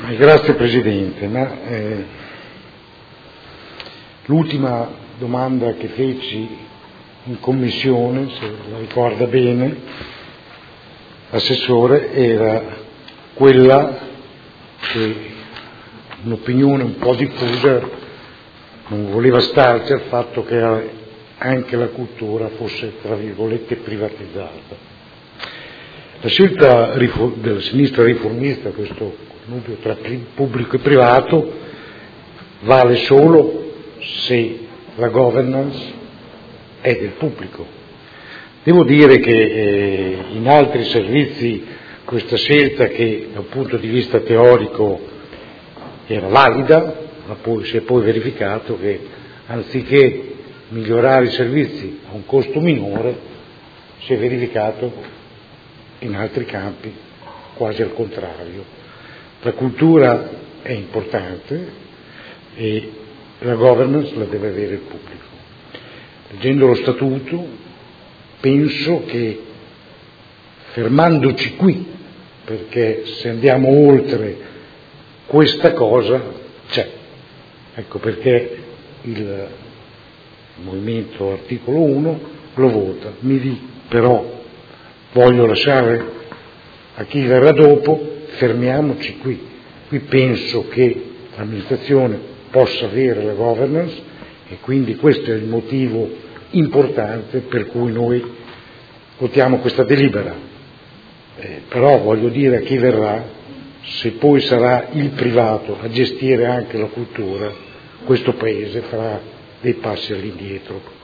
Grazie Presidente, l'ultima domanda che feci in Commissione, se la ricorda bene, Assessore, era quella che un'opinione un po' diffusa non voleva starci al fatto che anche la cultura fosse, tra virgolette, privatizzata. La scelta della sinistra riformista, questo connubio tra pubblico e privato, vale solo se la governance è del pubblico. Devo dire che in altri servizi questa scelta, che da un punto di vista teorico era valida, ma poi si è poi verificato che anziché migliorare i servizi a un costo minore, si è verificato in altri campi quasi al contrario. La cultura è importante e la governance la deve avere il pubblico. Leggendo lo statuto penso che, fermandoci qui, perché se andiamo oltre questa cosa c'è, ecco perché il Movimento Articolo 1 lo vota. Però voglio lasciare a chi verrà dopo, fermiamoci qui. Qui penso che l'amministrazione possa avere la governance e quindi questo è il motivo importante per cui noi votiamo questa delibera. Però voglio dire a chi verrà, se poi sarà il privato a gestire anche la cultura, questo Paese farà dei passi all'indietro.